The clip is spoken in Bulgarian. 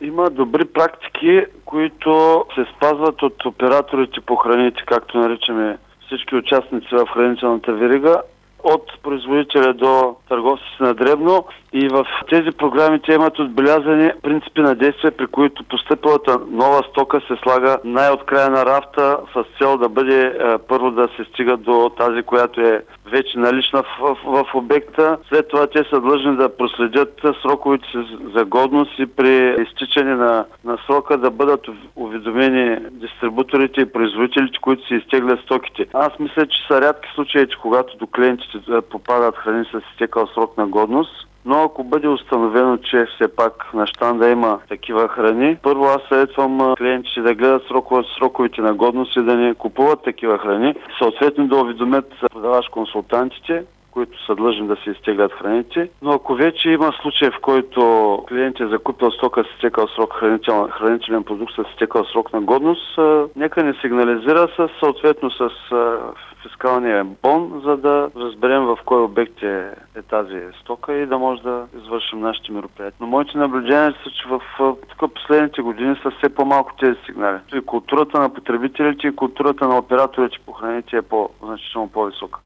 Има добри практики, които се спазват от операторите по храните, както наричаме всички участници в хранителната верига, от производителя до търговците на дребно, и в тези програми те имат отбелязани принципи на действие, при които постъпилата нова стока се слага най-от края на рафта с цел да бъде първо да се стига до тази, която е вече налична в обекта. След това те са длъжни да проследят сроковите си за годност и при изтичане на срока да бъдат уведомени дистрибуторите и производителите, които си изтеглят стоките. Аз мисля, че са рядки случаите, когато до клиентите попадат храни с изтекал срок на годност. Но ако бъде установено, че все пак на щанда има такива храни, първо аз съветвам клиентите да гледат сроковите на годност и да не купуват такива храни. Съответно да уведомят продавач-консултантите, които са длъжни да се изтеглят храните. Но ако вече има случай, в който клиент е закупил стока с изтекал срок, хранителен продукт с изтекал срок на годност, нека не сигнализира съответно с фискалния бон, за да разберем в кой обект е тази стока и да може да извършим нашите мероприятия. Но моите наблюдения са, че в последните години са все по-малко тези сигнали. И културата на потребителите и културата на операторите по храните е значително по-висока.